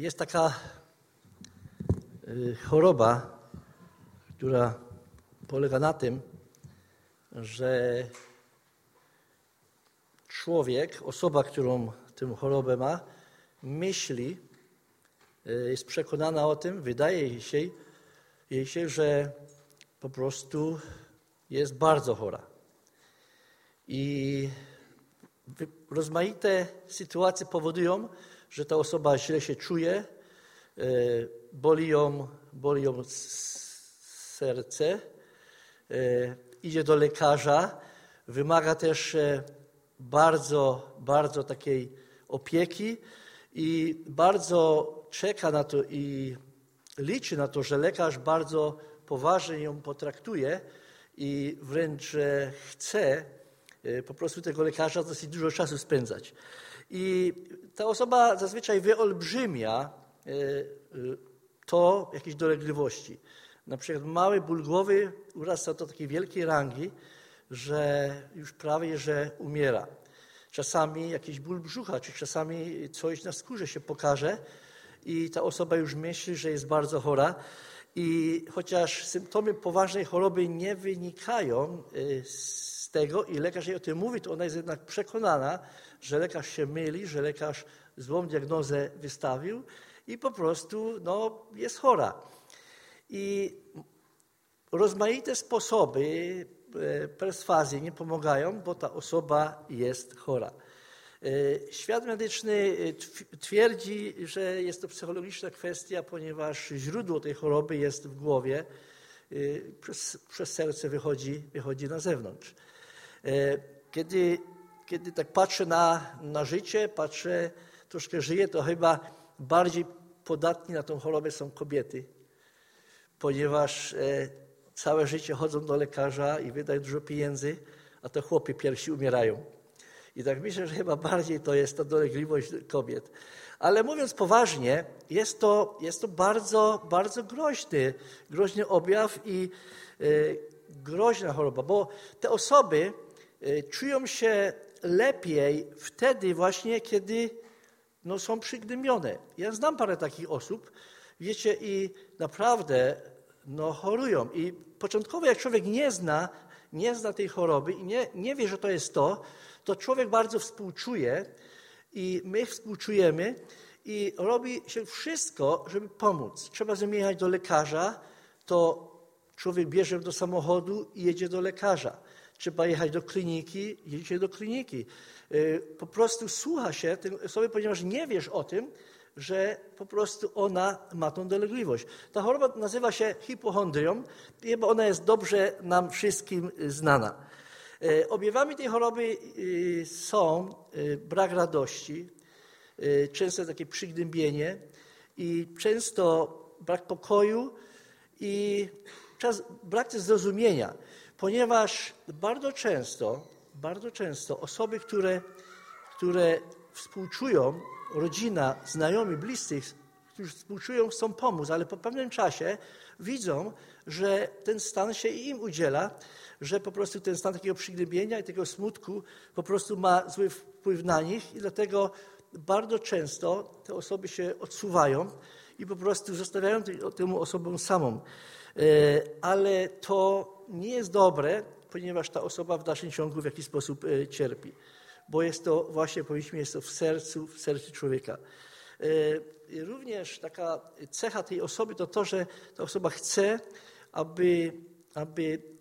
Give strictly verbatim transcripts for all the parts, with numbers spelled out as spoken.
Jest taka choroba, która polega na tym, że człowiek, osoba, którą tę chorobę ma, myśli, jest przekonana o tym, wydaje jej się, jej się, że po prostu jest bardzo chora. I rozmaite sytuacje powodują, że ta osoba źle się czuje, boli ją, boli ją serce, idzie do lekarza, wymaga też bardzo, bardzo takiej opieki i bardzo czeka na to i liczy na to, że lekarz bardzo poważnie ją potraktuje i wręcz chce po prostu tego lekarza dosyć dużo czasu spędzać. I ta osoba zazwyczaj wyolbrzymia to jakieś dolegliwości. Na przykład mały ból głowy urasta do takiej wielkiej rangi, że już prawie, że umiera. Czasami jakiś ból brzucha, czy czasami coś na skórze się pokaże i ta osoba już myśli, że jest bardzo chora. I chociaż symptomy poważnej choroby nie wynikają z tego i lekarz jej o tym mówi, to ona jest jednak przekonana, że lekarz się myli, że lekarz złą diagnozę wystawił i po prostu no, jest chora. I rozmaite sposoby perswazji nie pomagają, bo ta osoba jest chora. Świat medyczny twierdzi, że jest to psychologiczna kwestia, ponieważ źródło tej choroby jest w głowie, przez, przez serce wychodzi, wychodzi na zewnątrz. Kiedy, kiedy tak patrzę na, na życie, patrzę, troszkę żyję, to chyba bardziej podatni na tą chorobę są kobiety, ponieważ całe życie chodzą do lekarza i wydają dużo pieniędzy, a to chłopy pierwsi umierają. I tak myślę, że chyba bardziej to jest ta dolegliwość kobiet. Ale mówiąc poważnie, jest to, jest to bardzo, bardzo groźny, groźny objaw i y, groźna choroba, bo te osoby y, czują się lepiej wtedy właśnie, kiedy no, są przygnębione. Ja znam parę takich osób, wiecie, i naprawdę no, chorują. I początkowo jak człowiek nie zna, nie zna tej choroby i nie, nie wie, że to jest to, to człowiek bardzo współczuje i my współczujemy i robi się wszystko, żeby pomóc. Trzeba z nim jechać do lekarza, to człowiek bierze do samochodu i jedzie do lekarza. Trzeba jechać do kliniki, jedzie do kliniki. Po prostu słucha się tej osoby, ponieważ nie wiesz o tym, że po prostu ona ma tą dolegliwość. Ta choroba nazywa się hipochondrią i ona jest dobrze nam wszystkim znana. Objawami tej choroby są brak radości, często takie przygnębienie i często brak pokoju i czas, brak też zrozumienia, ponieważ bardzo często, bardzo często osoby, które, które współczują, rodzina, znajomi, bliscy, którzy współczują, chcą pomóc, ale po pewnym czasie widzą, że ten stan się im udziela, że po prostu ten stan takiego przygnębienia i tego smutku po prostu ma zły wpływ na nich i dlatego bardzo często te osoby się odsuwają i po prostu zostawiają temu osobom samą. Ale to nie jest dobre, ponieważ ta osoba w dalszym ciągu w jakiś sposób cierpi, bo jest to właśnie, powiedzmy, jest to w sercu, w sercu człowieka. Również taka cecha tej osoby to to, że ta osoba chce, aby, aby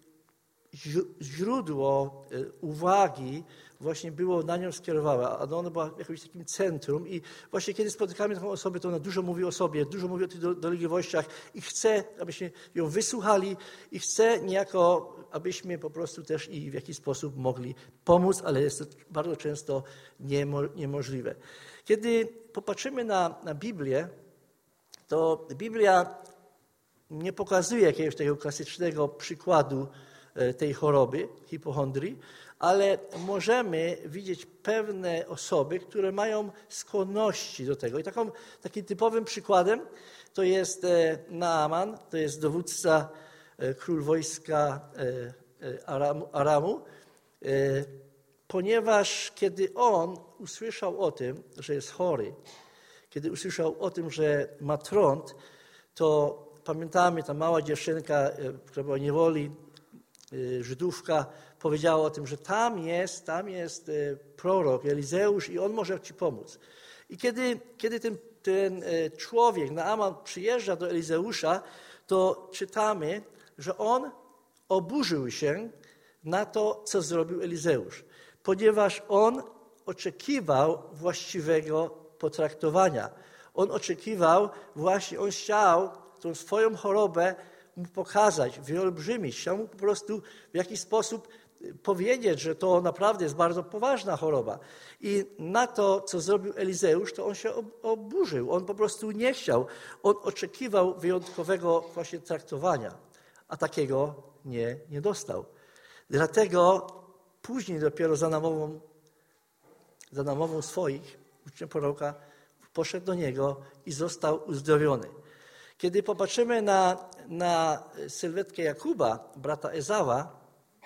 źródło uwagi właśnie było na nią skierowane, a ona była jakimś takim centrum i właśnie kiedy spotykamy taką osobę, to ona dużo mówi o sobie, dużo mówi o tych dolegliwościach i chce, abyśmy ją wysłuchali i chce niejako, abyśmy po prostu też i w jakiś sposób mogli pomóc, ale jest to bardzo często niemo, niemożliwe. Kiedy popatrzymy na, na Biblię, to Biblia nie pokazuje jakiegoś takiego klasycznego przykładu tej choroby, hipochondrii, ale możemy widzieć pewne osoby, które mają skłonności do tego. I taką, takim typowym przykładem to jest Naaman, to jest dowódca, król wojska Aramu, Aramu, ponieważ kiedy on usłyszał o tym, że jest chory, kiedy usłyszał o tym, że ma trąd, to pamiętamy, ta mała dziewczynka, która była niewoli, Żydówka, powiedziała o tym, że tam jest, tam jest prorok Elizeusz i on może ci pomóc. I kiedy, kiedy ten, ten człowiek, Naaman, przyjeżdża do Elizeusza, to czytamy, że on oburzył się na to, co zrobił Elizeusz, ponieważ on oczekiwał właściwego potraktowania. On oczekiwał, właśnie on chciał tą swoją chorobę mu pokazać, wyolbrzymić. Chciał mu po prostu w jakiś sposób powiedzieć, że to naprawdę jest bardzo poważna choroba. I na to, co zrobił Elizeusz, to on się oburzył. On po prostu nie chciał. On oczekiwał wyjątkowego właśnie traktowania, a takiego nie, nie dostał. Dlatego później dopiero za namową, za namową swoich, uczniów proroka, poszedł do niego i został uzdrowiony. Kiedy popatrzymy na, na sylwetkę Jakuba, brata Ezawa,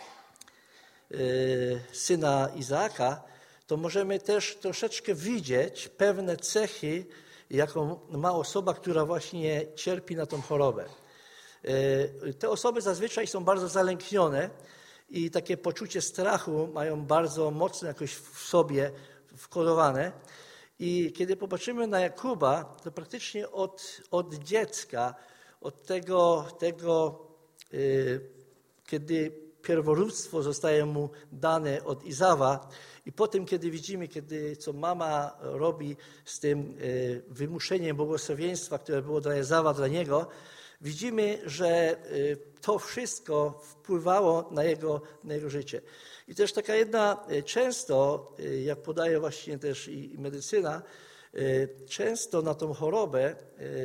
yy, syna Izaaka, to możemy też troszeczkę widzieć pewne cechy, jaką ma osoba, która właśnie cierpi na tą chorobę. Yy, te osoby zazwyczaj są bardzo zalęknione i takie poczucie strachu mają bardzo mocno jakoś w sobie wkodowane. I kiedy popatrzymy na Jakuba, to praktycznie od, od dziecka, od tego, tego yy, kiedy pierworództwo zostaje mu dane od Izawa i potem, kiedy widzimy, kiedy, co mama robi z tym yy, wymuszeniem błogosławieństwa, które było dla Ezawa, dla niego, widzimy, że yy, to wszystko wpływało na jego, na jego życie. I też taka jedna, często, jak podaje właśnie też i medycyna, często na tą chorobę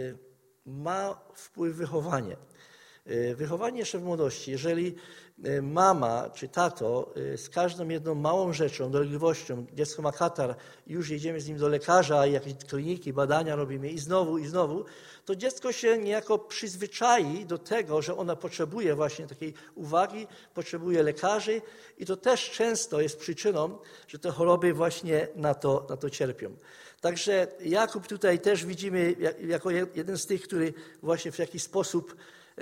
ma wpływ wychowanie. Wychowanie jeszcze w młodości. Jeżeli mama czy tato z każdą jedną małą rzeczą, dolegliwością, dziecko ma katar, już jedziemy z nim do lekarza, jakieś kliniki, badania robimy i znowu, i znowu, to dziecko się niejako przyzwyczai do tego, że ona potrzebuje właśnie takiej uwagi, potrzebuje lekarzy i to też często jest przyczyną, że te choroby właśnie na to, na to cierpią. Także Jakub tutaj też widzimy jako jeden z tych, który właśnie w jakiś sposób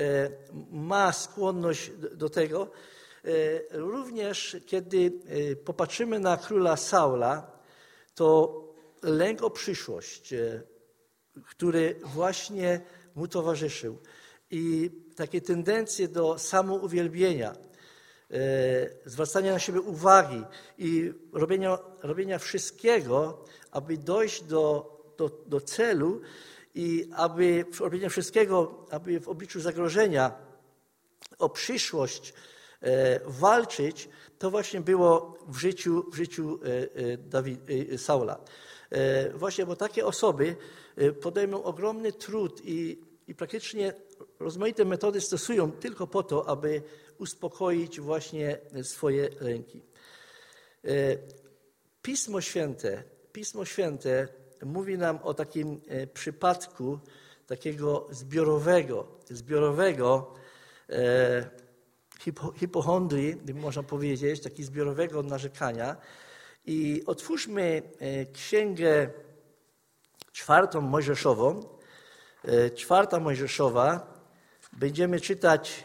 ma skłonność do tego. Również kiedy popatrzymy na króla Saula, to lęk o przyszłość, który właśnie mu towarzyszył i takie tendencje do samouwielbienia, zwracania na siebie uwagi i robienia, robienia wszystkiego, aby dojść do, do, do celu i aby robienia wszystkiego, aby w obliczu zagrożenia o przyszłość e, walczyć, to właśnie było w życiu, w życiu e, Dawid, e, Saula. E, właśnie, bo takie osoby podejmą ogromny trud i, i praktycznie rozmaite metody stosują tylko po to, aby uspokoić właśnie swoje lęki. E, Pismo Święte, Pismo Święte mówi nam o takim przypadku takiego zbiorowego, zbiorowego e, hipo, hipochondrii, można powiedzieć, takiego zbiorowego narzekania. I otwórzmy księgę czwartą Mojżeszową. E, czwarta Mojżeszowa. Będziemy czytać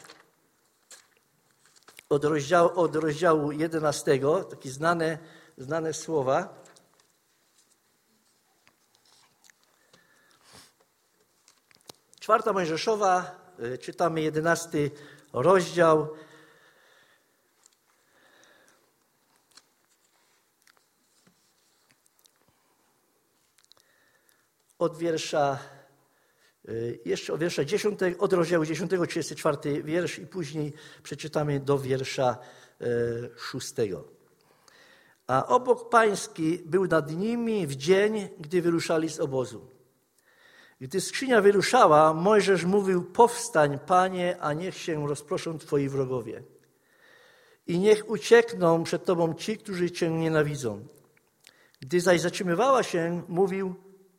od rozdziału, od rozdziału jedenastego, takie znane, znane słowa. Czwarta Mojżeszowa, czytamy jedenasty rozdział. Od wiersza, jeszcze od wiersza dziesiątego, od rozdziału dziesiątego, trzydziesty czwarty wiersz i później przeczytamy do wiersza szóstego. A obok pański był nad nimi w dzień, gdy wyruszali z obozu. Gdy skrzynia wyruszała, Mojżesz mówił: powstań, Panie, a niech się rozproszą Twoi wrogowie. I niech uciekną przed Tobą ci, którzy Cię nienawidzą. Gdy zaś zatrzymywała się, mówił: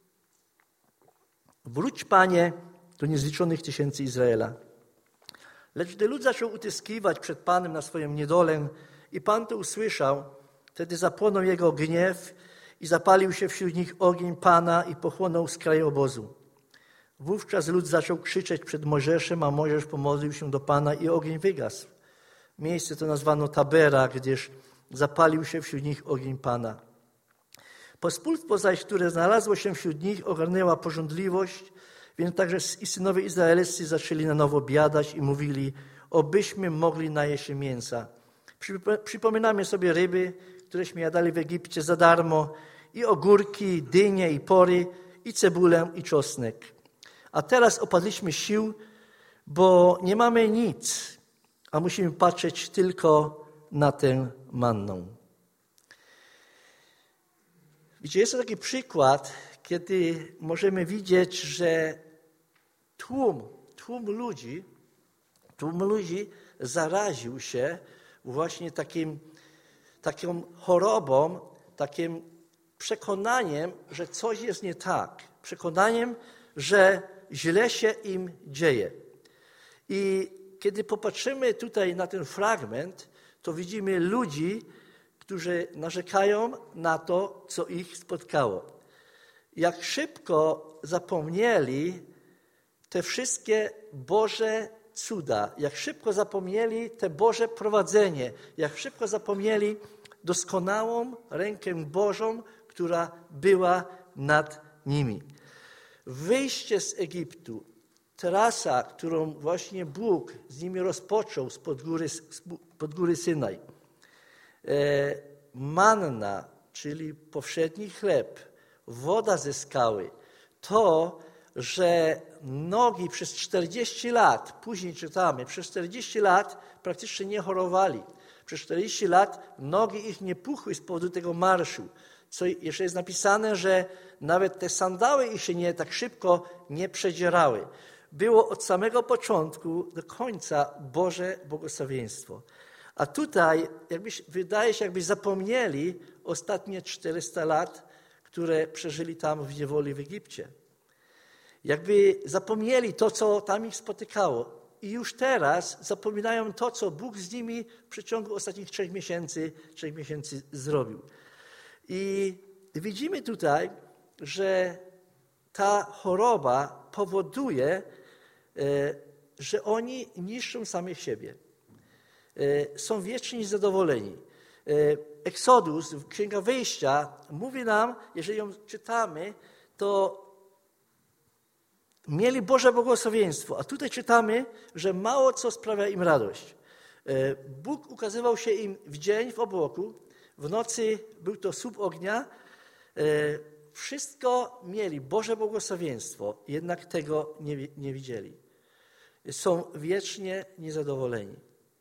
wróć, Panie, do niezliczonych tysięcy Izraela. Lecz gdy lud zaczął utyskiwać przed Panem na swoją niedolę i Pan to usłyszał, wtedy zapłonął jego gniew i zapalił się wśród nich ogień Pana i pochłonął z kraju obozu. Wówczas lud zaczął krzyczeć przed Mojżeszem, a Mojżesz pomodlił się do Pana i ogień wygasł. Miejsce to nazwano Tabera, gdyż zapalił się wśród nich ogień Pana. Pospólstwo zaś, które znalazło się wśród nich, ogarnęła pożądliwość, więc także i synowie izraelscy zaczęli na nowo biadać i mówili, obyśmy mogli najeść się mięsa. Przypominamy sobie ryby, któreśmy jadali w Egipcie za darmo, i ogórki, dynie i pory, i cebulę, i czosnek. A teraz opadliśmy sił, bo nie mamy nic, a musimy patrzeć tylko na tę manną. Widzicie, jest to taki przykład, kiedy możemy widzieć, że tłum, tłum ludzi, tłum ludzi zaraził się właśnie takim, taką chorobą, takim przekonaniem, że coś jest nie tak. Przekonaniem, że źle się im dzieje. I kiedy popatrzymy tutaj na ten fragment, to widzimy ludzi, którzy narzekają na to, co ich spotkało. Jak szybko zapomnieli te wszystkie Boże cuda, jak szybko zapomnieli te Boże prowadzenie, jak szybko zapomnieli doskonałą rękę Bożą, która była nad nimi. Wyjście z Egiptu, trasa, którą właśnie Bóg z nimi rozpoczął spod góry, spod góry Synaj, e, manna, czyli powszedni chleb, woda ze skały, to, że nogi przez czterdzieści lat, później czytamy, przez czterdzieści lat praktycznie nie chorowali. Przez czterdzieści lat nogi ich nie puchły z powodu tego marszu. Co jeszcze jest napisane, że nawet te sandały ich się nie tak szybko nie przedzierały. Było od samego początku do końca Boże błogosławieństwo. A tutaj jakby, wydaje się, jakby zapomnieli ostatnie czterysta lat, które przeżyli tam w niewoli w Egipcie. Jakby zapomnieli to, co tam ich spotykało. I już teraz zapominają to, co Bóg z nimi w przeciągu ostatnich trzech miesięcy, trzech miesięcy zrobił. I widzimy tutaj, że ta choroba powoduje, że oni niszczą samych siebie. Są wiecznie niezadowoleni. Exodus, Księga Wyjścia, mówi nam, jeżeli ją czytamy, to mieli Boże błogosławieństwo, a tutaj czytamy, że mało co sprawia im radość. Bóg ukazywał się im w dzień w obłoku, w nocy był to słup ognia. Wszystko mieli Boże błogosławieństwo, jednak tego nie, nie widzieli. Są wiecznie niezadowoleni.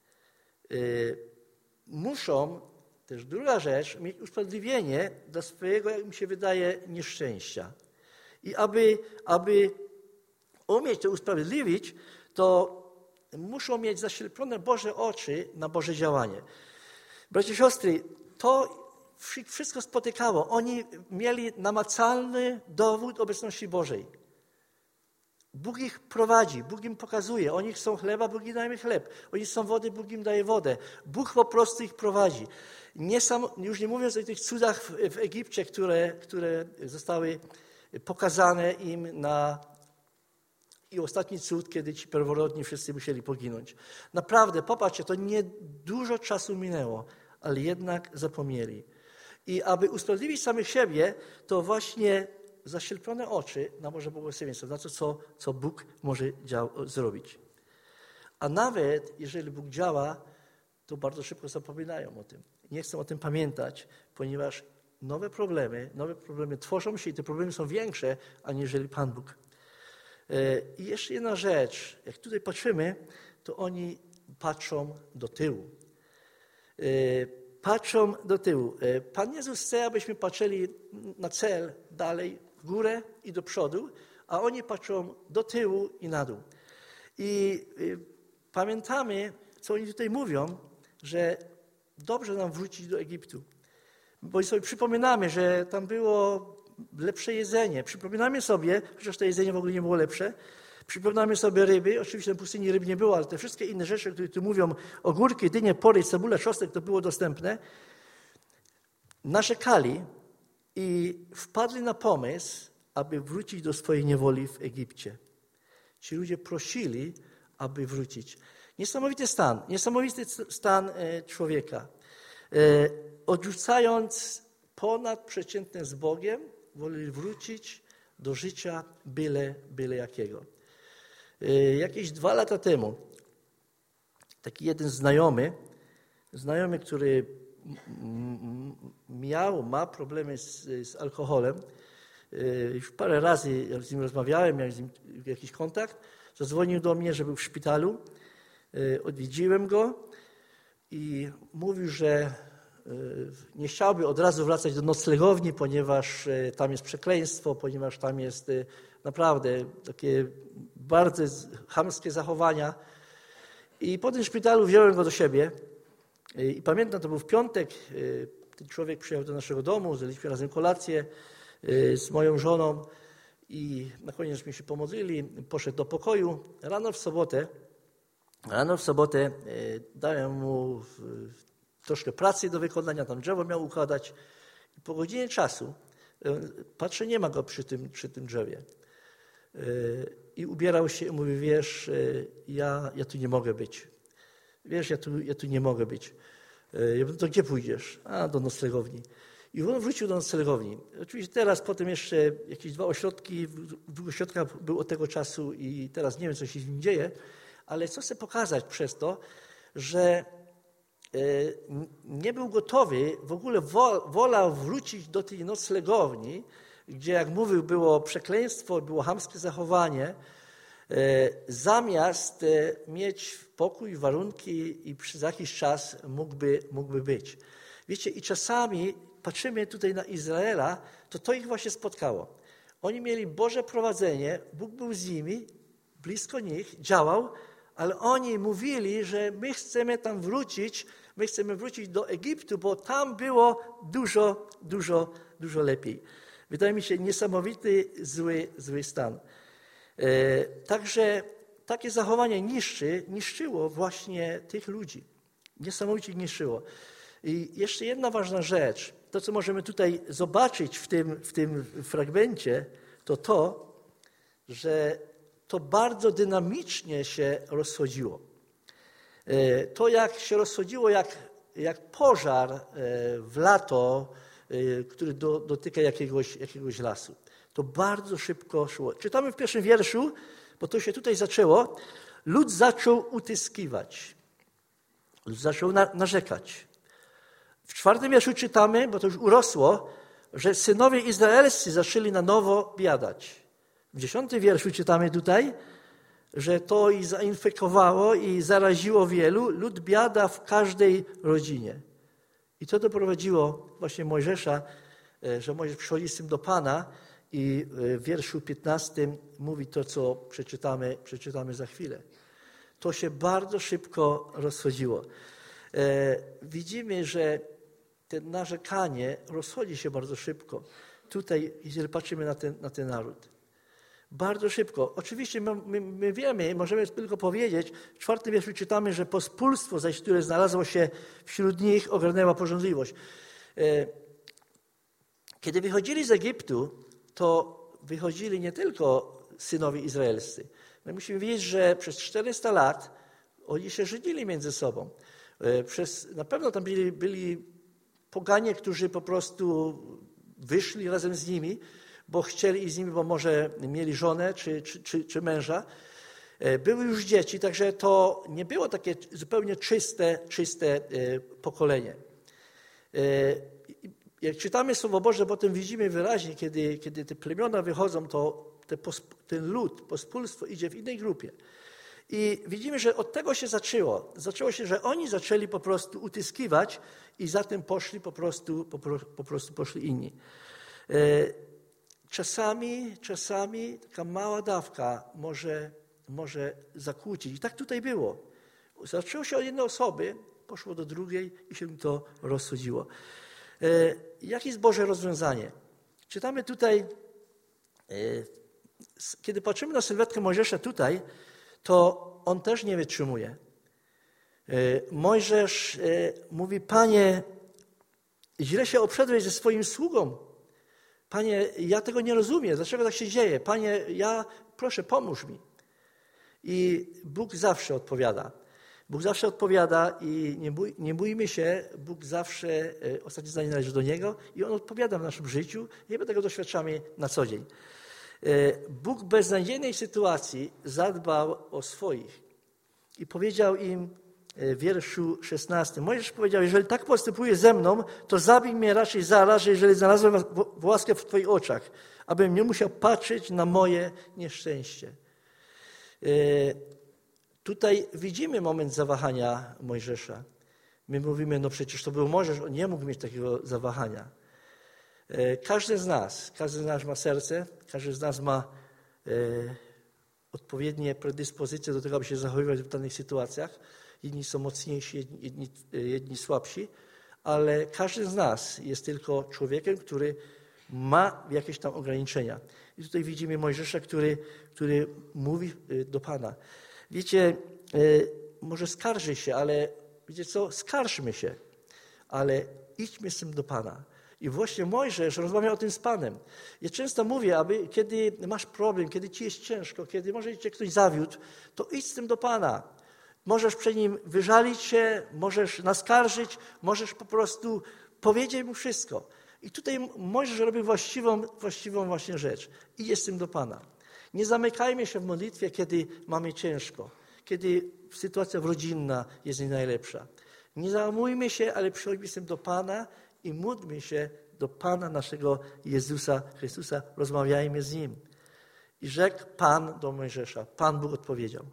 Muszą, też druga rzecz, mieć usprawiedliwienie dla swojego, jak mi się wydaje, nieszczęścia. I aby, aby umieć to usprawiedliwić, to muszą mieć zaślepione Boże oczy na Boże działanie. Bracia i siostry, to wszystko spotykało. Oni mieli namacalny dowód obecności Bożej. Bóg ich prowadzi, Bóg im pokazuje. Oni chcą chleba, Bóg im daje chleb. Oni chcą wody, Bóg im daje wodę. Bóg po prostu ich prowadzi. Nie sam, już nie mówiąc o tych cudach w, w Egipcie, które, które zostały pokazane im na... I ostatni cud, kiedy ci perworodni wszyscy musieli poginąć. Naprawdę, popatrzcie, to nie dużo czasu minęło, ale jednak zapomnieli. I aby usprawiedliwić samych siebie, to właśnie zaślepione oczy na Boże błogosławieństwo, na to, co, co Bóg może dział, zrobić. A nawet jeżeli Bóg działa, to bardzo szybko zapominają o tym. Nie chcą o tym pamiętać, ponieważ nowe problemy, nowe problemy tworzą się i te problemy są większe, aniżeli Pan Bóg. I jeszcze jedna rzecz, jak tutaj patrzymy, to oni patrzą do tyłu. Patrzą do tyłu. Pan Jezus chce, abyśmy patrzyli na cel dalej, w górę i do przodu, a oni patrzą do tyłu i na dół. I pamiętamy, co oni tutaj mówią, że dobrze nam wrócić do Egiptu. Bo sobie przypominamy, że tam było lepsze jedzenie. Przypominamy sobie, chociaż to jedzenie w ogóle nie było lepsze, przypominamy sobie ryby, oczywiście na pustyni ryb nie było, ale te wszystkie inne rzeczy, które tu mówią, ogórki, dynie, pory, cebula, czosnek, to było dostępne. Narzekali, i wpadli na pomysł, aby wrócić do swojej niewoli w Egipcie. Ci ludzie prosili, aby wrócić. Niesamowity stan, niesamowity stan człowieka. Odrzucając ponadprzeciętne z Bogiem, woleli wrócić do życia byle, byle jakiego. Jakieś dwa lata temu taki jeden znajomy, znajomy, który miał, ma problemy z, z alkoholem, już parę razy z nim rozmawiałem, miałem z nim jakiś kontakt, zadzwonił do mnie, że był w szpitalu, odwiedziłem go i mówił, że nie chciałby od razu wracać do noclegowni, ponieważ tam jest przekleństwo, ponieważ tam jest naprawdę takie bardzo chamskie zachowania. I po tym szpitalu wziąłem go do siebie i pamiętam, to był w piątek, ten człowiek przyjechał do naszego domu, zjedliśmy razem kolację z moją żoną i na koniec mi się pomodlili, poszedł do pokoju. Rano w sobotę, rano w sobotę dałem mu troszkę pracy do wykonania, tam drzewo miał układać. I po godzinie czasu patrzę, nie ma go przy tym, przy tym drzewie. I ubierał się i mówi, wiesz, ja, ja tu nie mogę być. Wiesz, ja tu, ja tu nie mogę być. Ja mówię, to gdzie pójdziesz? A, do noclegowni. I on wrócił do noclegowni. Oczywiście teraz potem jeszcze jakieś dwa ośrodki, w dwóch ośrodkach był od tego czasu i teraz nie wiem, co się z nim dzieje, ale co chcę pokazać przez to, że nie był gotowy, w ogóle wolał wrócić do tej noclegowni, gdzie, jak mówił, było przekleństwo, było chamskie zachowanie, zamiast mieć pokój, warunki i przez jakiś czas mógłby, mógłby być. Wiecie, i czasami patrzymy tutaj na Izraela, to to ich właśnie spotkało. Oni mieli Boże prowadzenie, Bóg był z nimi, blisko nich, działał, ale oni mówili, że my chcemy tam wrócić, my chcemy wrócić do Egiptu, bo tam było dużo, dużo, dużo lepiej. Wydaje mi się niesamowity, zły, zły stan. E, także takie zachowanie niszczy, niszczyło właśnie tych ludzi. Niesamowicie niszczyło. I jeszcze jedna ważna rzecz, to co możemy tutaj zobaczyć w tym, w tym fragmencie, to to, że to bardzo dynamicznie się rozchodziło. E, to jak się rozchodziło, jak, jak pożar e, w lato, który do, dotyka jakiegoś, jakiegoś lasu. To bardzo szybko szło. Czytamy w pierwszym wierszu, bo to się tutaj zaczęło. Lud zaczął utyskiwać. Lud zaczął na, narzekać. W czwartym wierszu czytamy, bo to już urosło, że synowie izraelscy zaczęli na nowo biadać. W dziesiątym wierszu czytamy tutaj, że to i zainfekowało i zaraziło wielu. Lud biada w każdej rodzinie. I to doprowadziło właśnie Mojżesza, że Mojżesz przychodzi z tym do Pana i w wierszu piętnastym mówi to, co przeczytamy, przeczytamy za chwilę. To się bardzo szybko rozchodziło. Widzimy, że to narzekanie rozchodzi się bardzo szybko. Tutaj, jeżeli patrzymy na ten, na ten naród. Bardzo szybko. Oczywiście my, my, my wiemy, możemy tylko powiedzieć, w czwartym wierszu czytamy, że pospólstwo zaś, które znalazło się wśród nich, ogarnęła pożądliwość. Kiedy wychodzili z Egiptu, to wychodzili nie tylko synowie izraelscy. My musimy wiedzieć, że przez czterysta lat oni się żenili między sobą. Przez, na pewno tam byli, byli poganie, którzy po prostu wyszli razem z nimi, bo chcieli iść z nimi, bo może mieli żonę czy, czy, czy, czy męża. Były już dzieci, także to nie było takie zupełnie czyste, czyste pokolenie. Jak czytamy Słowo Boże, potem widzimy wyraźnie, kiedy, kiedy te plemiona wychodzą, to te, ten lud, pospólstwo idzie w innej grupie. I widzimy, że od tego się zaczęło. Zaczęło się, że oni zaczęli po prostu utyskiwać i za tym poszli po prostu, po, po prostu poszli inni. Czasami, czasami taka mała dawka może, może zakłócić. I tak tutaj było. Zaczęło się od jednej osoby, poszło do drugiej i się to rozchodziło. E, jakie jest Boże rozwiązanie? Czytamy tutaj, e, kiedy patrzymy na sylwetkę Mojżesza tutaj, to on też nie wytrzymuje. E, Mojżesz e, mówi, Panie, źle się obszedłeś ze swoim sługą. Panie, ja tego nie rozumiem, dlaczego tak się dzieje? Panie, ja proszę, pomóż mi. I Bóg zawsze odpowiada. Bóg zawsze odpowiada i nie, bój, nie bójmy się, Bóg zawsze, ostatnie zdanie należy do Niego i On odpowiada w naszym życiu i my tego doświadczamy na co dzień. Bóg w beznadziejnej sytuacji zadbał o swoich i powiedział im w wierszu szesnastym, Mojżesz powiedział, jeżeli tak postępuje ze mną, to zabij mnie raczej zaraz, jeżeli znalazłem łaskę w Twoich oczach, abym nie musiał patrzeć na moje nieszczęście. Tutaj widzimy moment zawahania Mojżesza. My mówimy, no przecież to był Mojżesz, on nie mógł mieć takiego zawahania. Każdy z nas, każdy z nas ma serce, każdy z nas ma e, odpowiednie predyspozycje do tego, aby się zachowywać w danych sytuacjach. Jedni są mocniejsi, jedni, jedni słabsi, ale każdy z nas jest tylko człowiekiem, który ma jakieś tam ograniczenia. I tutaj widzimy Mojżesza, który, który mówi do Pana. Wiecie, może skarży się, ale wiecie co, skarżmy się, ale idźmy z tym do Pana. I właśnie Mojżesz rozmawiał o tym z Panem. Ja często mówię, aby kiedy masz problem, kiedy ci jest ciężko, kiedy może cię ktoś zawiódł, to idź z tym do Pana. Możesz przed Nim wyżalić się, możesz naskarżyć, możesz po prostu powiedzieć Mu wszystko. I tutaj Mojżesz robi właściwą, właściwą właśnie rzecz. Idzie z tym do Pana. Nie zamykajmy się w modlitwie, kiedy mamy ciężko, kiedy sytuacja rodzinna jest nie najlepsza. Nie załamujmy się, ale przychodźmy z tym do Pana i módlmy się do Pana naszego Jezusa Chrystusa. Rozmawiajmy z Nim. I rzekł Pan do Mojżesza. Pan Bóg odpowiedział.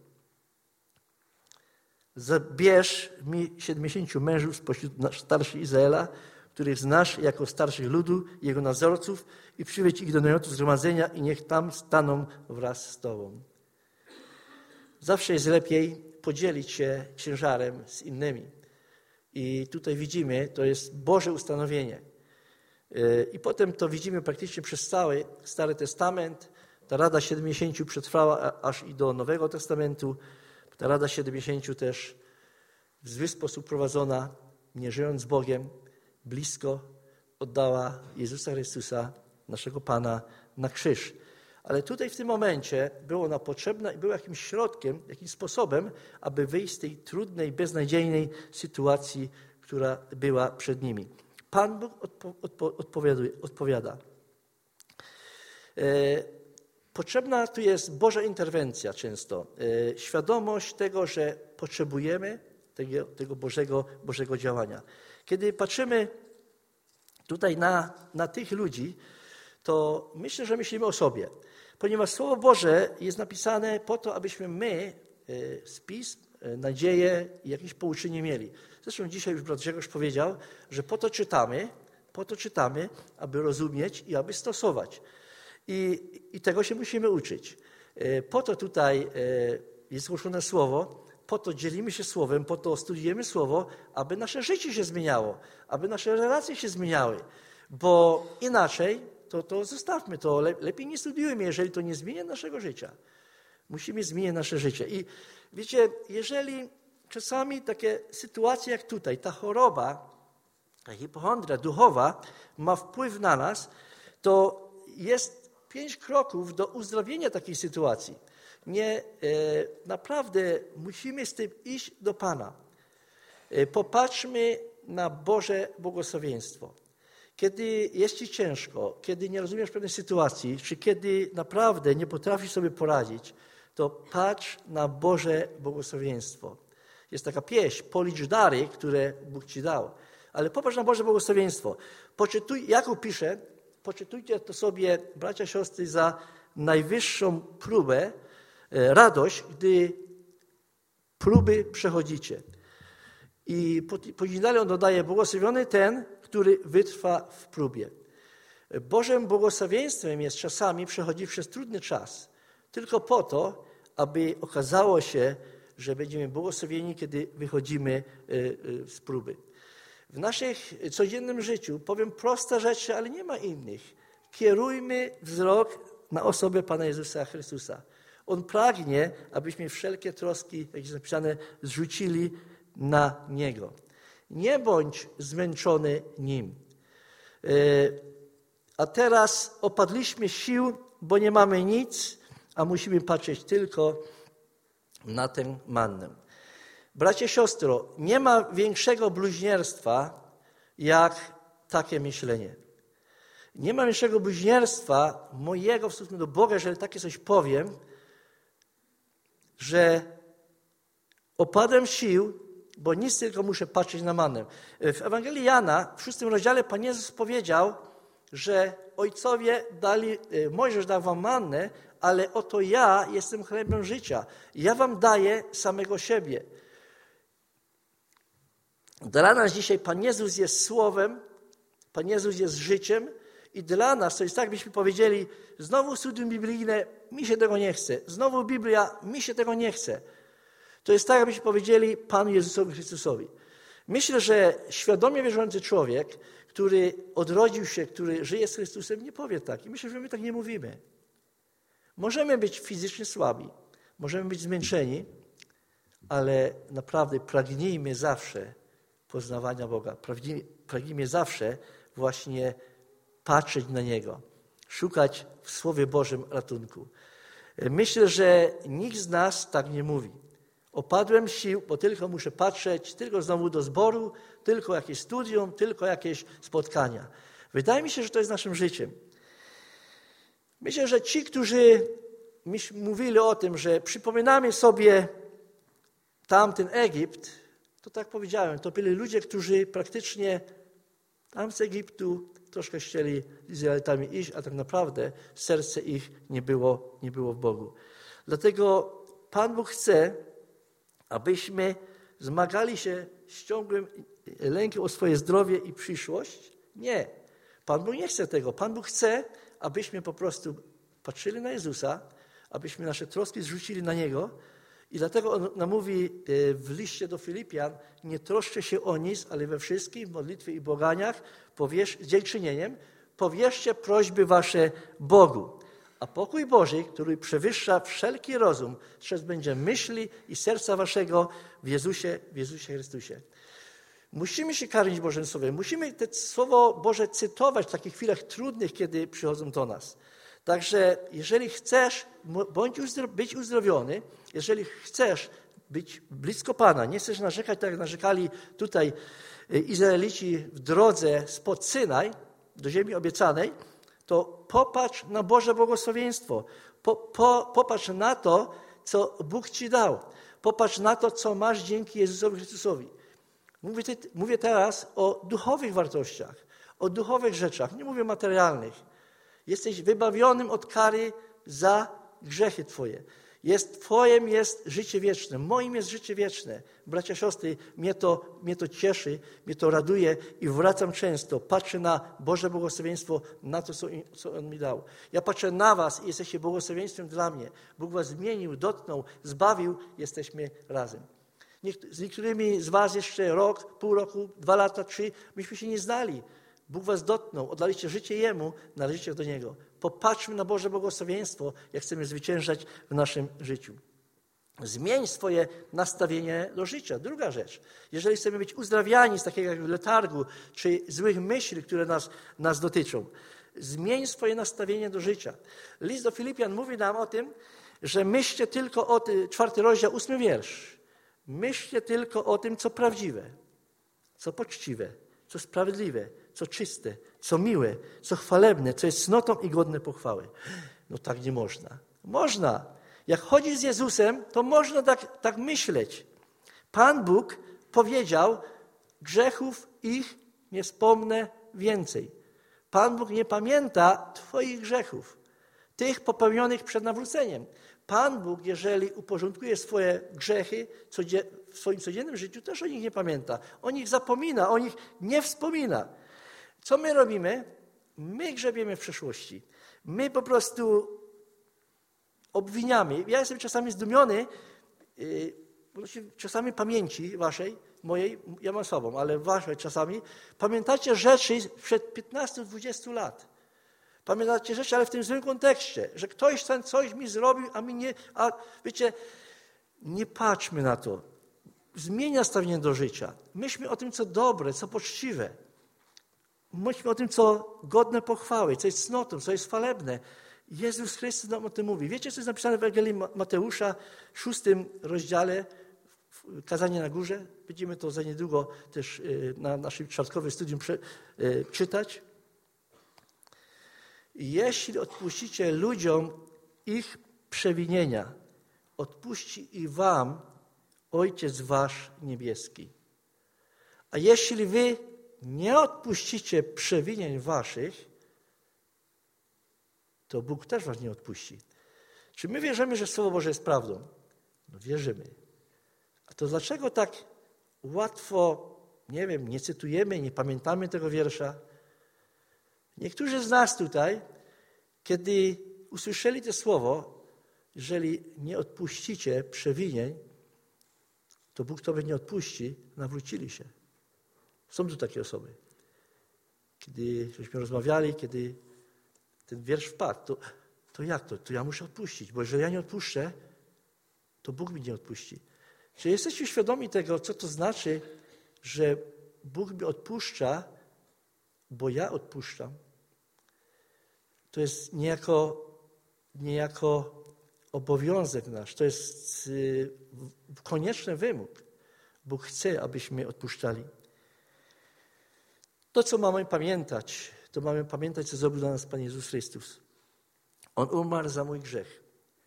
Zabierz mi siedmiesięciu mężów spośród starszych Izraela, których znasz jako starszych ludu, jego nadzorców i przywiedź ich do namiotu zgromadzenia i niech tam staną wraz z Tobą. Zawsze jest lepiej podzielić się ciężarem z innymi. I tutaj widzimy, to jest Boże ustanowienie. I potem to widzimy praktycznie przez cały Stary Testament. Ta Rada siedemdziesięciu przetrwała aż i do Nowego Testamentu. Ta Rada siedemdziesięciu też w zły sposób prowadzona, nie żyjąc z Bogiem, blisko oddała Jezusa Chrystusa, naszego Pana, na krzyż. Ale tutaj w tym momencie było ona potrzebna i była jakimś środkiem, jakimś sposobem, aby wyjść z tej trudnej, beznadziejnej sytuacji, która była przed nimi. Pan Bóg odpo, odpo, odpowiada. E, potrzebna tu jest Boża interwencja często. E, świadomość tego, że potrzebujemy tego, tego Bożego, Bożego działania. Kiedy patrzymy tutaj na, na tych ludzi, to myślę, że myślimy o sobie. Ponieważ Słowo Boże jest napisane po to, abyśmy my z Pism nadzieję i jakieś pouczenie mieli. Zresztą dzisiaj już brat Grzegorz powiedział, że po to czytamy, po to czytamy, aby rozumieć i aby stosować. I, i tego się musimy uczyć. Po to tutaj jest zgłoszone Słowo, po to dzielimy się Słowem, po to studiujemy Słowo, aby nasze życie się zmieniało, aby nasze relacje się zmieniały. Bo inaczej to, to zostawmy to. Lepiej nie studiujmy, jeżeli to nie zmienia naszego życia. Musimy zmienić nasze życie. I wiecie, jeżeli czasami takie sytuacje jak tutaj, ta choroba, ta hipochondria duchowa ma wpływ na nas, to jest pięć kroków do uzdrowienia takiej sytuacji. Nie, e, naprawdę musimy z tym iść do Pana. E, popatrzmy na Boże błogosławieństwo. Kiedy jest ci ciężko, kiedy nie rozumiesz pewnej sytuacji, czy kiedy naprawdę nie potrafisz sobie poradzić, to patrz na Boże błogosławieństwo. Jest taka pieśń, policz dary, które Bóg ci dał. Ale popatrz na Boże błogosławieństwo. Poczytuj, Jakub pisze, poczytujcie to sobie, bracia, siostry, za najwyższą próbę, radość, gdy próby przechodzicie. I później dalej on dodaje, błogosławiony ten, który wytrwa w próbie. Bożym błogosławieństwem jest czasami przechodzić przez trudny czas, tylko po to, aby okazało się, że będziemy błogosławieni, kiedy wychodzimy z próby. W naszym codziennym życiu powiem proste rzeczy, ale nie ma innych. Kierujmy wzrok na osobę Pana Jezusa Chrystusa. On pragnie, abyśmy wszelkie troski, jak jest napisane, zrzucili na Niego. Nie bądź zmęczony Nim. a teraz opadliśmy sił, bo nie mamy nic, a musimy patrzeć tylko na tę mannę. Bracie, siostro, nie ma większego bluźnierstwa jak takie myślenie. Nie ma większego bluźnierstwa mojego w stosunku do Boga, jeżeli takie coś powiem, że opadłem sił, bo nic, tylko muszę patrzeć na mannę. W Ewangelii Jana, w szóstym rozdziale, Pan Jezus powiedział, że ojcowie dali, Mojżesz dał wam mannę, ale oto ja jestem chlebem życia. Ja wam daję samego siebie. Dla nas dzisiaj Pan Jezus jest słowem, Pan Jezus jest życiem i dla nas to jest tak, byśmy powiedzieli, znowu studium biblijne, mi się tego nie chce. Znowu Biblia, mi się tego nie chce. To jest tak, abyśmy powiedzieli Panu Jezusowi Chrystusowi. Myślę, że świadomie wierzący człowiek, który odrodził się, który żyje z Chrystusem, nie powie tak. I myślę, że my tak nie mówimy. Możemy być fizycznie słabi, możemy być zmęczeni, ale naprawdę pragnijmy zawsze poznawania Boga. Pragnijmy zawsze właśnie patrzeć na Niego, szukać w Słowie Bożym ratunku. Myślę, że nikt z nas tak nie mówi. Opadłem sił, bo tylko muszę patrzeć, tylko znowu do zboru, tylko jakieś studium, tylko jakieś spotkania. Wydaje mi się, że to jest naszym życiem. Myślę, że ci, którzy mówili o tym, że przypominamy sobie tamten Egipt, to tak powiedziałem, to byli ludzie, którzy praktycznie tam z Egiptu troszkę chcieli z Izraelitami iść, a tak naprawdę serce ich nie było, nie było w Bogu. Dlatego Pan Bóg chce, abyśmy zmagali się z ciągłym lękiem o swoje zdrowie i przyszłość. Nie. Pan Bóg nie chce tego. Pan Bóg chce, abyśmy po prostu patrzyli na Jezusa, abyśmy nasze troski zrzucili na Niego. I dlatego On nam mówi w liście do Filipian, nie troszczcie się o nic, ale we wszystkim, w modlitwie i błaganiach, powierz, z dziękczynieniem, powierzcie prośby wasze Bogu. A pokój Boży, który przewyższa wszelki rozum, strzec będzie myśli i serca waszego w Jezusie, w Jezusie Chrystusie. Musimy się karmić Bożym Słowem. Musimy to Słowo Boże cytować w takich chwilach trudnych, kiedy przychodzą do nas. Także jeżeli chcesz bądź uzdro- być uzdrowiony, jeżeli chcesz być blisko Pana, nie chcesz narzekać, tak jak narzekali tutaj Izraelici w drodze spod Synaj do ziemi obiecanej, to popatrz na Boże błogosławieństwo. Po, po, popatrz na to, co Bóg ci dał. Popatrz na to, co masz dzięki Jezusowi Chrystusowi. Mówię, mówię teraz o duchowych wartościach, o duchowych rzeczach. Nie mówię materialnych. Jesteś wybawionym od kary za grzechy twoje. Jest, twoim jest życie wieczne. Moim jest życie wieczne. Bracia, siostry, mnie to, mnie to cieszy, mnie to raduje i wracam często. Patrzę na Boże błogosławieństwo, na to, co, co On mi dał. Ja patrzę na was i jesteście błogosławieństwem dla mnie. Bóg was zmienił, dotknął, zbawił. Jesteśmy razem. Z niektórymi z was jeszcze rok, pół roku, dwa lata, trzy, myśmy się nie znali. Bóg was dotknął, oddaliście życie Jemu, należycie do Niego. Popatrzmy na Boże błogosławieństwo, jak chcemy zwyciężać w naszym życiu. Zmień swoje nastawienie do życia. Druga rzecz. Jeżeli chcemy być uzdrawiani z takiego jak letargu, czy złych myśli, które nas, nas dotyczą, zmień swoje nastawienie do życia. List do Filipian mówi nam o tym, że myślcie tylko o tym, czwarty rozdział, ósmy wiersz. Myślcie tylko o tym, co prawdziwe, co poczciwe, co sprawiedliwe, co czyste, co miłe, co chwalebne, co jest cnotą i godne pochwały. No tak nie można. Można. Jak chodzi z Jezusem, to można tak, tak myśleć. Pan Bóg powiedział, grzechów ich nie wspomnę więcej. Pan Bóg nie pamięta twoich grzechów, tych popełnionych przed nawróceniem. Pan Bóg, jeżeli uporządkuje swoje grzechy w swoim codziennym życiu, też o nich nie pamięta. O nich zapomina, o nich nie wspomina. Co my robimy? My grzebiemy w przeszłości. My po prostu obwiniamy. Ja jestem czasami zdumiony, yy, czasami pamięci waszej, mojej, ja mam słabą, ale waszej czasami, pamiętacie rzeczy przed piętnastu dwudziestu lat. Pamiętacie rzeczy, ale w tym złym kontekście, że ktoś tam coś mi zrobił, a mi nie... A wiecie, nie patrzmy na to. Zmień nastawienie do życia. Myślmy o tym, co dobre, co poczciwe. myślmy o tym, co godne pochwały, co jest cnotą, co jest chwalebne. Jezus Chrystus nam o tym mówi. Wiecie, co jest napisane w Ewangelii Mateusza, w szóstym rozdziale, Kazanie na górze? Będziemy to za niedługo też na naszym czwartkowym studium czytać. Jeśli odpuścicie ludziom ich przewinienia, odpuści i wam Ojciec wasz niebieski. A jeśli wy nie odpuścicie przewinień waszych, to Bóg też was nie odpuści. Czy my wierzymy, że Słowo Boże jest prawdą? No wierzymy. A to dlaczego tak łatwo, nie wiem, nie cytujemy, nie pamiętamy tego wiersza? Niektórzy z nas tutaj, kiedy usłyszeli to słowo, jeżeli nie odpuścicie przewinień, to Bóg tobie nie odpuści, nawrócili się. Są tu takie osoby. Kiedy żeśmy rozmawiali, kiedy ten wiersz wpadł, to, to jak to? To ja muszę odpuścić, bo jeżeli ja nie odpuszczę, to Bóg mi nie odpuści. Czy jesteście świadomi tego, co to znaczy, że Bóg mi odpuszcza, bo ja odpuszczam? To jest niejako, niejako obowiązek nasz. To jest y, konieczny wymóg. Bóg chce, abyśmy odpuszczali. To, co mamy pamiętać, to mamy pamiętać, co zrobił dla nas Pan Jezus Chrystus. On umarł za mój grzech.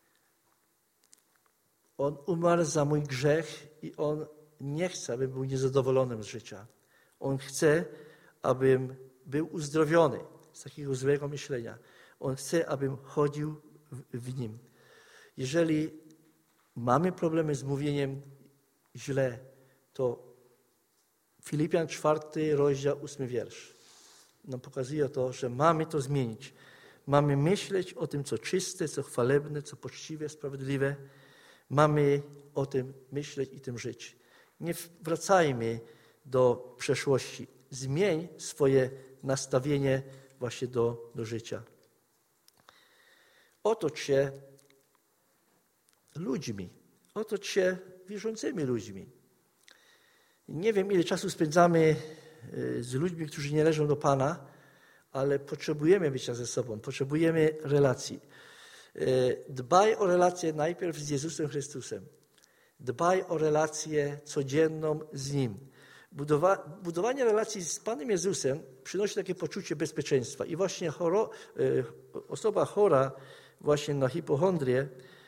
On umarł za mój grzech i On nie chce, abym był niezadowolonym z życia. On chce, abym był uzdrowiony z takiego złego myślenia. On chce, abym chodził w, w Nim. Jeżeli mamy problemy z mówieniem źle, to Filipian czwarty rozdział, ósmy wiersz nam pokazuje to, że mamy to zmienić. Mamy myśleć o tym, co czyste, co chwalebne, co poczciwe, sprawiedliwe. Mamy o tym myśleć i tym żyć. Nie wracajmy do przeszłości. Zmień swoje nastawienie właśnie do, do życia. Otocz się ludźmi. Otocz się wierzącymi ludźmi. Nie wiem, ile czasu spędzamy z ludźmi, którzy nie należą do Pana, ale potrzebujemy bycia ze sobą, potrzebujemy relacji. Dbaj o relację najpierw z Jezusem Chrystusem. Dbaj o relację codzienną z Nim. Budowa, budowanie relacji z Panem Jezusem przynosi takie poczucie bezpieczeństwa. I właśnie choro, osoba chora właśnie na hipochondrię,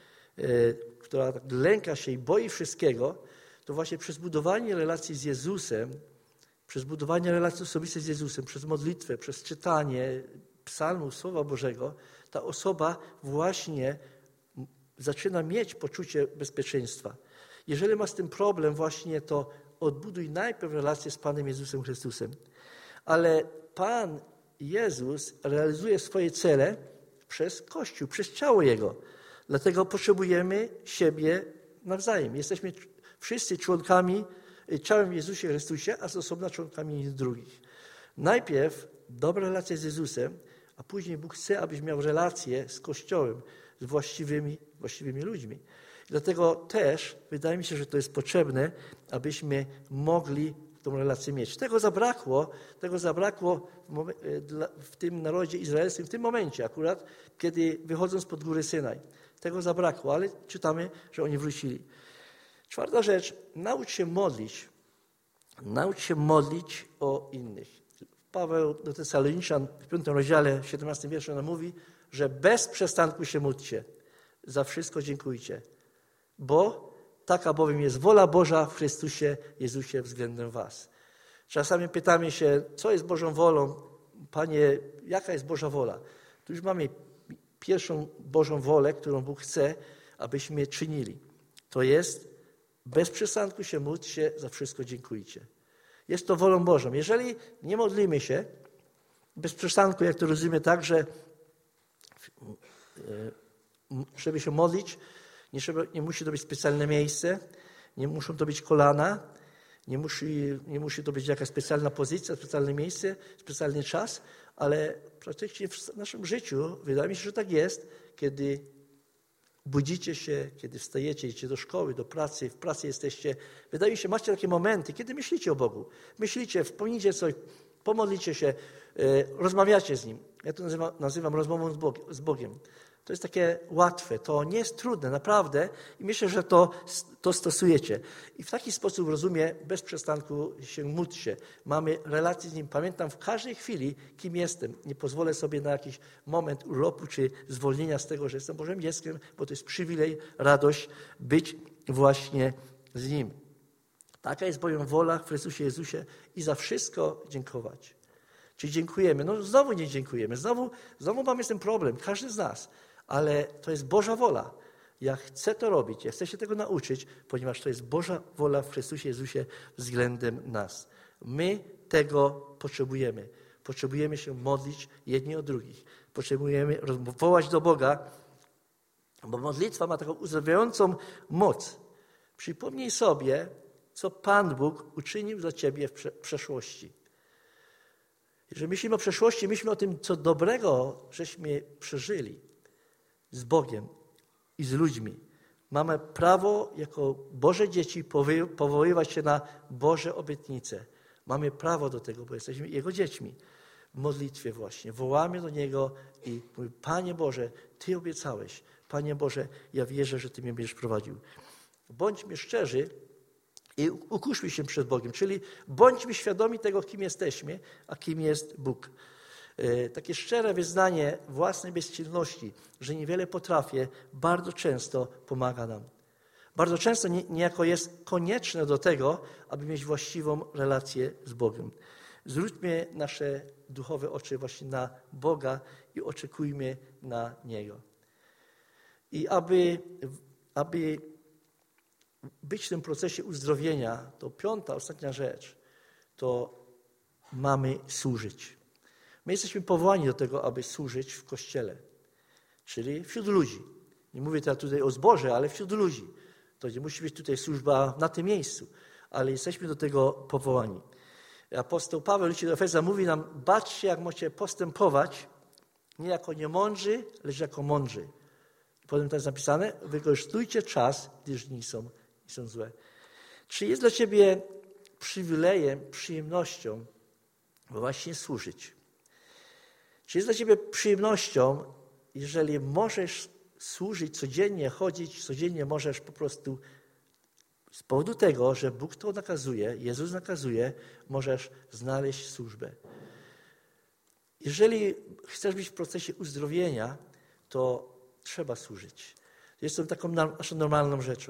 która tak lęka się i boi wszystkiego, to właśnie przez budowanie relacji z Jezusem, przez budowanie relacji osobistej z Jezusem, przez modlitwę, przez czytanie psalmów, Słowa Bożego, ta osoba właśnie zaczyna mieć poczucie bezpieczeństwa. Jeżeli masz z tym problem właśnie, to odbuduj najpierw relację z Panem Jezusem Chrystusem. Ale Pan Jezus realizuje swoje cele przez Kościół, przez ciało Jego. Dlatego potrzebujemy siebie nawzajem. Jesteśmy wszyscy członkami, ciałem Jezusie Chrystusie, a z osobna członkami drugich. Najpierw dobra relacja z Jezusem, a później Bóg chce, abyś miał relację z Kościołem, z właściwymi, właściwymi ludźmi. Dlatego też wydaje mi się, że to jest potrzebne, abyśmy mogli tą relację mieć. Tego zabrakło, tego zabrakło w, w tym narodzie izraelskim, w tym momencie akurat, kiedy wychodząc pod góry Synaj. Tego zabrakło, ale czytamy, że oni wrócili. Czwarta rzecz, naucz się modlić. Naucz się modlić o innych. Paweł do Tesaloniczan w piątym rozdziale, siedemnastym wierszu nam mówi, że bez przestanku się módlcie. Za wszystko dziękujcie. Bo taka bowiem jest wola Boża w Chrystusie Jezusie względem was. Czasami pytamy się, co jest Bożą wolą? Panie, jaka jest Boża wola? Tu już mamy pierwszą Bożą wolę, którą Bóg chce, abyśmy czynili. To jest bez przestanku się módlcie, za wszystko dziękujcie. Jest to wolą Bożą. Jeżeli nie modlimy się bez przestanku, jak to rozumiemy tak, że żeby się modlić, nie, trzeba, nie musi to być specjalne miejsce, nie muszą to być kolana, nie musi, nie musi to być jakaś specjalna pozycja, specjalne miejsce, specjalny czas, ale praktycznie w naszym życiu wydaje mi się, że tak jest, kiedy budzicie się, kiedy wstajecie, idziecie do szkoły, do pracy, w pracy jesteście. Wydaje mi się, macie takie momenty, kiedy myślicie o Bogu. Myślicie, wspomnijcie coś, pomodlicie się, rozmawiacie z Nim. Ja to nazywam, nazywam rozmową z Bogiem, z Bogiem. To jest takie łatwe, to nie jest trudne, naprawdę. I myślę, że to, to stosujecie. I w taki sposób, rozumie, bez przestanku się módlcie. Mamy relację z Nim. Pamiętam w każdej chwili, kim jestem. Nie pozwolę sobie na jakiś moment urlopu czy zwolnienia z tego, że jestem Bożym dzieckiem, bo to jest przywilej, radość być właśnie z Nim. Taka jest bowiem wola w Chrystusie Jezusie i za wszystko dziękować. Czy dziękujemy? No znowu nie dziękujemy. Znowu, znowu mamy ten problem, każdy z nas. Ale to jest Boża wola. Ja chcę to robić, ja chcę się tego nauczyć, ponieważ to jest Boża wola w Chrystusie Jezusie względem nas. My tego potrzebujemy. Potrzebujemy się modlić jedni o drugich. Potrzebujemy wołać do Boga, bo modlitwa ma taką uzdrawiającą moc. Przypomnij sobie, co Pan Bóg uczynił za ciebie w przeszłości. Jeżeli myślimy o przeszłości, myślimy o tym, co dobrego żeśmy przeżyli z Bogiem i z ludźmi. Mamy prawo jako Boże dzieci powoływać się na Boże obietnice. Mamy prawo do tego, bo jesteśmy Jego dziećmi. W modlitwie właśnie wołamy do Niego i mówimy: Panie Boże, Ty obiecałeś. Panie Boże, ja wierzę, że Ty mnie będziesz prowadził. Bądźmy szczerzy i ukuszmy się przed Bogiem, czyli bądźmy świadomi tego, kim jesteśmy, a kim jest Bóg. Takie szczere wyznanie własnej bezsilności, że niewiele potrafię, bardzo często pomaga nam. Bardzo często niejako jest konieczne do tego, aby mieć właściwą relację z Bogiem. Zwróćmy nasze duchowe oczy właśnie na Boga i oczekujmy na Niego. I aby, aby być w tym procesie uzdrowienia, to piąta, ostatnia rzecz, to mamy służyć. My jesteśmy powołani do tego, aby służyć w Kościele, czyli wśród ludzi. Nie mówię teraz tutaj o zborze, ale wśród ludzi. To nie musi być tutaj służba na tym miejscu, ale jesteśmy do tego powołani. Apostoł Paweł w liście do Efeza mówi nam: baczcie, jak możecie postępować, nie jako niemądrzy, lecz jako mądrzy. Potem to jest napisane: wykorzystujcie czas, gdyż dni są, są złe. Czy jest dla ciebie przywilejem, przyjemnością właśnie służyć? Czy jest dla ciebie przyjemnością, jeżeli możesz służyć codziennie, chodzić codziennie, możesz po prostu z powodu tego, że Bóg to nakazuje, Jezus nakazuje, możesz znaleźć służbę. Jeżeli chcesz być w procesie uzdrowienia, to trzeba służyć. Jest to taką naszą normalną rzeczą.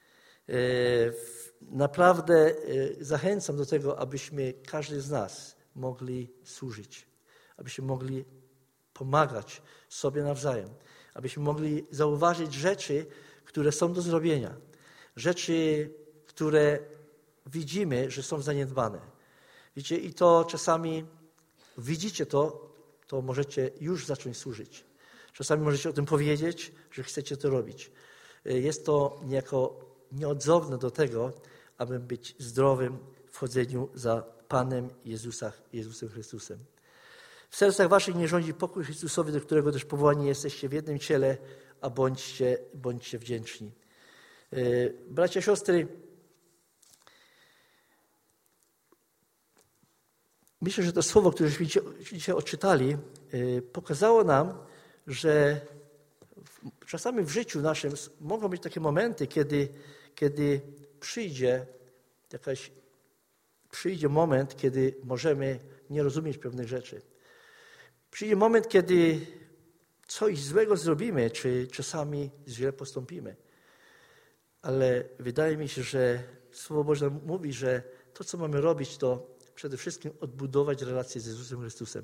Naprawdę zachęcam do tego, abyśmy, każdy z nas, mogli służyć. Abyśmy mogli pomagać sobie nawzajem. Abyśmy mogli zauważyć rzeczy, które są do zrobienia. Rzeczy, które widzimy, że są zaniedbane. Wiecie, i to czasami widzicie to, to możecie już zacząć służyć. Czasami możecie o tym powiedzieć, że chcecie to robić. Jest to niejako nieodzowne do tego, aby być zdrowym w chodzeniu za Panem Jezusa, Jezusem Chrystusem. W sercach waszych nie rządzi pokój Chrystusowy, do którego też powołani jesteście w jednym ciele, a bądźcie, bądźcie wdzięczni. Bracia, siostry, myślę, że to słowo, które żeśmy dzisiaj odczytali, pokazało nam, że czasami w życiu naszym mogą być takie momenty, kiedy, kiedy przyjdzie jakaś, przyjdzie moment, kiedy możemy nie rozumieć pewnych rzeczy. Przyjdzie moment, kiedy coś złego zrobimy, czy czasami źle postąpimy. Ale wydaje mi się, że Słowo Boże mówi, że to, co mamy robić, to przede wszystkim odbudować relacje z Jezusem Chrystusem.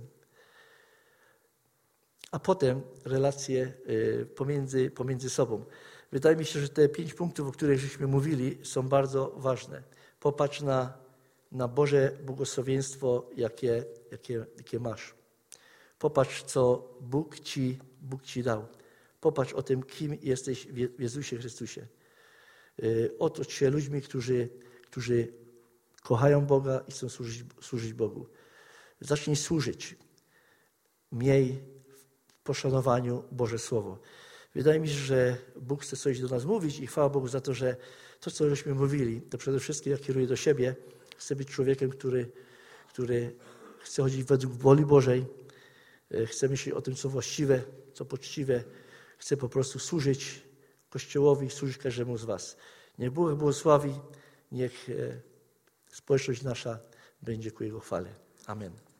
A potem relacje pomiędzy, pomiędzy sobą. Wydaje mi się, że te pięć punktów, o których żeśmy mówili, są bardzo ważne. Popatrz na, na Boże błogosławieństwo, jakie, jakie, jakie masz. Popatrz, co Bóg ci, Bóg ci dał. Popatrz o tym, kim jesteś w Jezusie Chrystusie. Otocz się ludźmi, którzy, którzy kochają Boga i chcą służyć, służyć Bogu. Zacznij służyć. Miej w poszanowaniu Boże Słowo. Wydaje mi się, że Bóg chce coś do nas mówić i chwała Bogu za to, że to, co żeśmy mówili, to przede wszystkim ja kieruję do siebie. Chcę być człowiekiem, który, który chcę chodzić według woli Bożej, chcę myśleć o tym, co właściwe, co poczciwe. Chcę po prostu służyć Kościołowi, służyć każdemu z was. Niech Bóg błogosławi, niech społeczność nasza będzie ku Jego chwale. Amen.